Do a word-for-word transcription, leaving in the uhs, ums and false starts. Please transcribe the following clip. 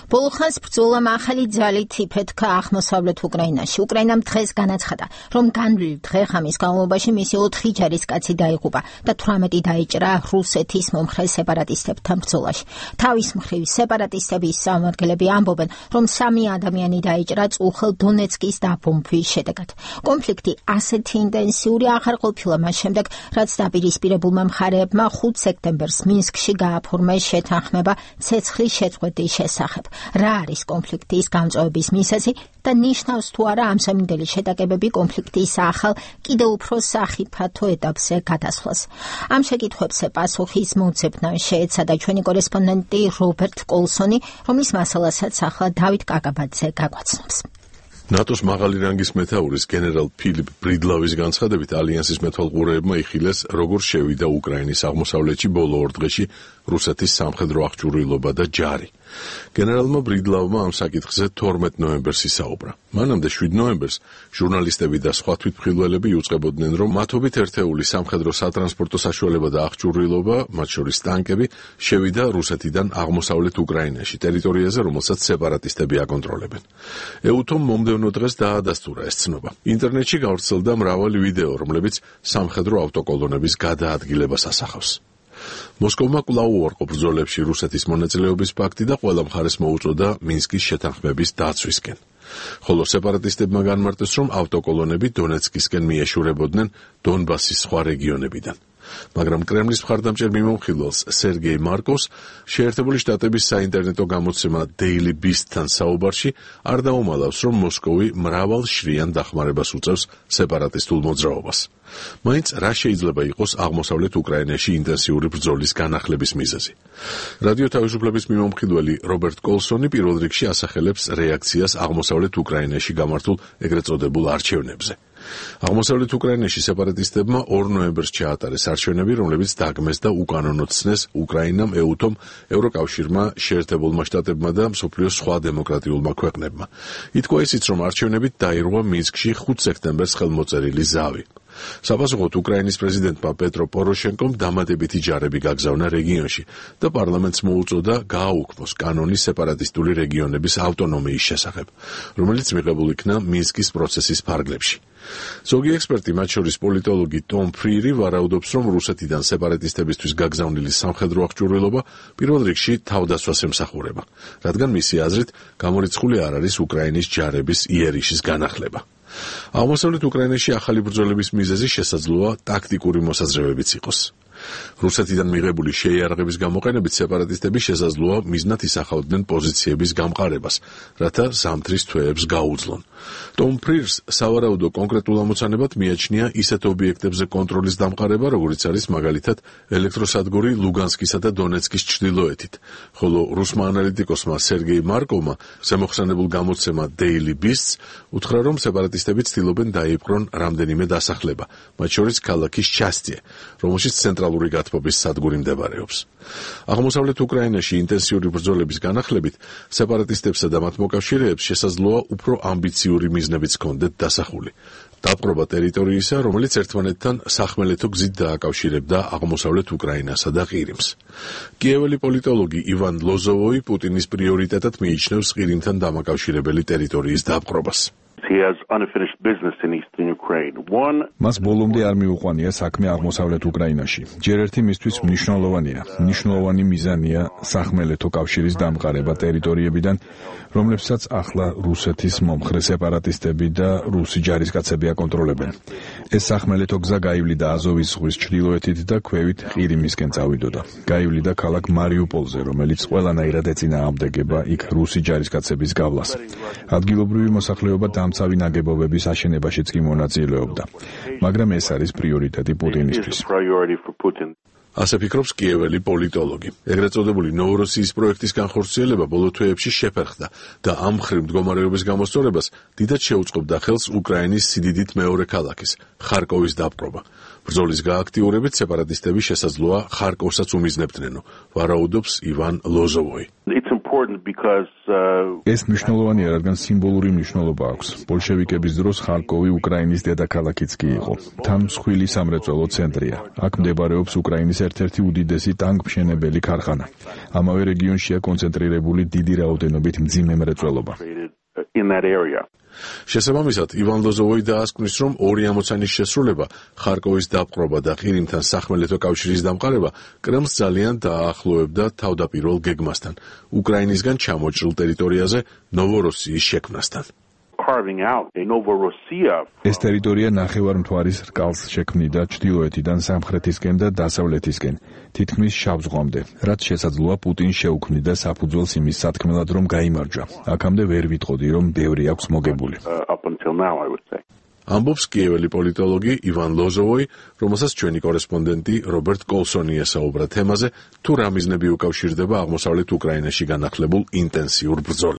ბოლო ხანს ბრძოლამ ახალი ძალით იფეთქა აღმოსავლეთ უკრაინაში. უკრაინამ დღეს განაცხადა, რომ განვლილ დღე-ღამის განმავლობაში მისი ოთხი ჯარისკაცი დაიღუპა და თვრამეტი დაიჭრა რუსეთის მომხრე სეპარატისტებთან ბრძოლაში. თავის მხრივ სეპარატისტების წარმომადგენლები ამბობენ, რომ სამი ადამიანი დაიჭრა წუხელ დონეცკის დაბომბვის შედეგად. კონფლიქტი ასეთი ინტენსიური აღარ ყოფილა მას შემდეგ, რაც დაპირისპირებულმა მხარეებმა ხუთ სექტემბერს მინსკში გააფორმეს შეთანხმება ცეცხლის შეწყვეტის შესახებ. რა არის კონფლიქტის გამწვავების მიზეზი და ნიშნავს თუ არა ამსამინდელი შეტაკებები კონფლიქტის ახალ, კიდევ უფრო სახიფათო ეტაპზე გადასვლას. ამ შეკითხვებზე პასუხის მოძებნა შეეცადა ჩვენი კორესპონდენტი რობერტ კოლსონი, რომლის მასალასაც ახლა დავით კაკაბაძე გაგვაცნობს. ნატოს მაღალი რანგის მეთაურის გენერალ ფილიპ ბრიდლავის განცხადებით ალიანსის მეთვალყურეებმა იხილეს, როგორ შევიდა უკრაინის აღმოსავლეთში ბოლო ორ დღეში რუსეთის სამხედრო აღჭურვილობა და ჯარი. გენერალმა ბრიდლავმა ამ საკითხზე თორმეტ ნოემბერს ისაუბრა. მანამდე შვიდ ნოემბერს ჟურნალისტები და სხვა თვითმხილველები იუწყებოდნენ, რომ მათობით ერთეული სამხედრო სატრანსპორტო საშუალება და აღჭურვილობა, მათ შორის ტანკები, შევიდა რუსეთიდან აღმოსავლეთ უკრაინაში, ტერიტორიაზე, რომელსაც სეპარატისტები აკონტროლებენ. ეუთომ მომდევნო დღეს დაადასტურა ეს ცნობა. ინტერნეტში გავრცელდა მრავალი ვიდეო, რომლებიც სამხედრო ავტოკოლონების გადაადგილებას ასახავს. მოსკოვმა კვლავ უარყოფ ბრძოლებში რუსეთის მონაწილეობის ფაქტი და ყველა მხარეს მოუწოდა მინსკის შეთანხმების დაცვისკენ. ხოლო სეპარატისტებმა განმარტეს, რომ ავტოკოლონები დონეცკისკენ მიეშურებოდნენ დონბასის სხვა რეგიონებიდან. მაგრამ კრემლის მხარდამჭერ მიმოხილველს სერგეი მარკოვს შეერთებული შტატების საინტერნეტო გამოცემა Daily Beast-თან საუბარში არ დაუმალავს, რომ მოსკოვი მრავალ შრიან დახმარებას უწევს სეპარატისტულ მოძრაობას. მაინც რა შეიძლება იყოს აღმოსავლეთ უკრაინაში ინტენსიური ბრძოლის განახლების მიზეზი. რადიო თავისუფლების მიმომხილველი რობერტ კოლსონი პირველ რიგში ასახელებს რეაქციას აღმოსავლეთ უკრაინაში გამართულ ეგრეთ წოდებულ არჩევნებზე. აღმოსავლეთ უკრაინაში სეპარატისტებმა ორ ნოემბერს ჩაატარეს არჩევნები, რომლებიც დაგმეს და უკანონოდ ცნეს უკრაინამ, ეუთომ, ევროკავშირმა, შეერთებულმა შტატებმა და მსოფლიოს სხვა დემოკრატიულმა ქვეყნებმა. ითქვა ისიც, რომ არჩევნებით დაირღვა მინსკში ხუთ სექტემბერს ხელმოწერილი ზავი. საპასუხოდ უკრაინის პრეზიდენტმა პეტრო პოროშენკომ დამატებითი ჯარები გაგზავნა რეგიონში და პარლამენტს მოუწოდა გააუქმოს კანონი სეპარატისტული რეგიონების ავტონომიის შესახებ, რომელიც მიღებულ იქნა მინსკის პროცესის ფარგლებში. ზოგი ექსპერტი, მათ შორის პოლიტოლოგი ტომ ფრირი, ვარაუდობს, რომ რუსეთიდან სეპარატისტებისთვის გაგზავნილი სამხედრო აღჭურვილობა პირველ რიგში თავდასვას ემსახურება, რადგან მისი აზრით გამორიცხული არ არის უკრაინის ჯარების იერიშის განახლება. აღმოსავლეთ უკრაინაში ახალი ბრძოლების მიზეზი შესაძლოა ტაქტიკური მოსაზრებებიც იყოს. რუსეთიდან მიღებული შეიარაღების გამოყენებით სეპარატისტები შესაძლოა მიზნად ისახავდნენ პოზიციების გამყარებას, რათა ზამთრის თვეებს გაუძლონ. ტომ ფრირს სავარაუდო კონკრეტულ ამოცანებად მიაჩნია ისეთ ობიექტებზე კონტროლის დამყარება, როგორიც არის მაგალითად ელექტროსადგური ლუგანსკისა და დონეცკის ჩრდილოეთით, ხოლო რუსმა ანალიტიკოსმა სერგეი მარკოვმა ზემოხსენებულ გამოცემა Daily Beast უთხრა, რომ სეპარატისტები ცდილობენ დაიპყრონ რამდენიმე დასახლება, მათ შორის ქალაქი შასტიე, რომელშიც ცენტრალური გათბობის სადგური მდებარეობს. აღმოსავლეთ უკრაინაში ინტენსიური ბრძოლების განახლებით სეპარატისტებსა და მათ მოკავშირეებს შესაძლოა უფრო ამბიციური მიზნებიც ჰქონდეთ დასახული. დაპყრობა ტერიტორიისა, რომელიც ერთმანეთთან სახმელეთო გზით დააკავშირებდა აღმოსავლეთ უკრაინასა და ყირიმს. კიეველი პოლიტოლოგი ივან ლოზოვოი პუტინის პრიორიტეტად მიიჩნევს ყირიმთან დამაკავშირებელი ტერიტორიის დაპყრობას. მას ბოლომდე არ მიუყვანია საქმე აღმოსავლეთ უკრაინაში. ჯერ ერთი მისთვის მნიშვნელოვანია. მნიშვნელოვანი მიზანია სახმელეთო კავშირის დამყარება ტერიტორიებიდან, რომლებსაც ახლა რუსეთის მომხრე სეპარატისტები და რუსი ჯარისკაცები აკონტროლებენ. ეს სახმელეთო გზა გაივლიდა აზოვის ზღვის ჩრდილოეთით და ქვევით ყირიმისკენ წავიდოდა. გაივლიდა ქალაქ მარიუპოლზე, რომელიც ყველანაირად ეწინააღმდეგება იქ რუსი ჯარისკაცების გავლას. ადგილობრივი მოსახლეობა დამცავი ნაგებობების აშენებაშიც კი მონაწილეობდა, მაგრამ ეს არის პრიორიტეტი პუტინისთვის. ასე ფიქრობს კიეველი პოლიტოლოგი. ეგრეთ წოდებული ნოვოროსიის პროექტის განხორციელება ბოლო თვეებში შეფერხდა და ამ მხრივ მდგომარეობის გამოსწორებას დიდად შეუწყობდა ხელს უკრაინის სიდიდით მეორე ქალაქის, ხარკოვის დაპყრობა. ბრძოლის გააქტიურებით სეპარატისტები შესაძლოა ხარკოვსაც უმიზნებდნენო, ვარაუდობს ივან ლოზოვოი. ეს მნიშვნელოვანია, რადგან სიმბოლური მნიშვნელობა აქვს. ბოლშევიკების დროს ხარკოვი უკრაინის დედაქალაქიც კი იყო. თან მსხვილი სამრეწველო ცენტრია. აქ მდებარეობს უკრაინის ერთ-ერთი უდიდესი ტანკმშენებელი ქარხანა. ამავე რეგიონშია კონცენტრირებული დიდი რაოდენობით მძიმე მრეწველობა. შესაბამისად, ივან ლოზოვოი დაასკვნის, რომ ორი ამოცანის შესრულება, ხარკოვის დაპყრობა და ყირიმთან სახმელეთო კავშირის დამყარება, კრემლს ძალიან დააახლოვებდა თავდაპირველ გეგმასთან, უკრაინისგან ჩამოჭრილ ტერიტორიაზე ნოვოროსიის შექმნასთან. ეს ტერიტორია ნახევარმთვარის რკალს შექმნიდა ჩრდილოეთიდან სამხრეთისკენ და დასავლეთისკენ, თითქმის შავ ზღვამდე, რაც შესაძლოა პუტინს შეუქმნიდა საფუძველს იმის სათქმელად, რომ გაიმარჯვა. აქამდე ვერ ვიტყოდი, რომ ბევრი აქვს მოგებული. ამბობს კიეველი პოლიტოლოგი ივან ლოზოვოი, რომელსაც ჩვენი კორესპონდენტი რობერტ კოლსონი ესაუბრა თემაზე, თუ რა მიზნები უკავშირდება აღმოსავლეთ უკრაინაში განახლებულ ინტენსიურ ბრძოლას.